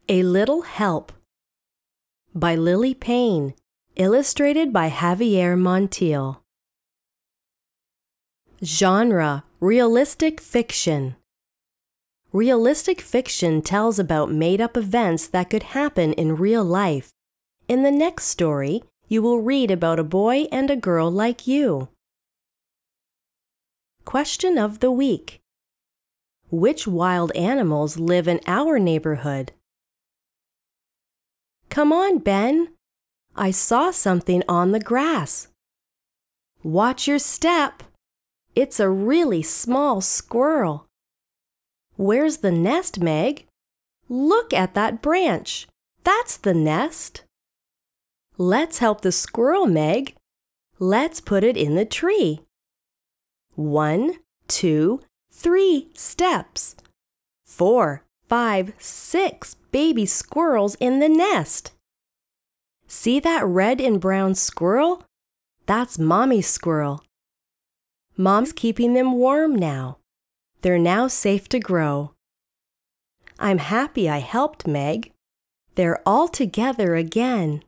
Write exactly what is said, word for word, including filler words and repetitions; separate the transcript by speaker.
Speaker 1: A Little Help by Lily Payne, illustrated by Javier Montiel. Genre: realistic fiction. Realistic fiction tells about made-up events that could happen in real life. In the next story, you will read about a boy and a girl like you. Question of the week: which wild animals live in our neighborhood? Come on, Ben. I saw something on the grass. Watch your step. It's a really small squirrel. Where's the nest, Meg? Look at that branch. That's the nest. Let's help the squirrel, Meg. Let's put it in the tree. One, two, three steps. Four, five, six baby squirrels in the nest. See that red and brown squirrel? That's Mommy's squirrel. Mom's keeping them warm now. They're now safe to grow. I'm happy I helped, Meg. They're all together again.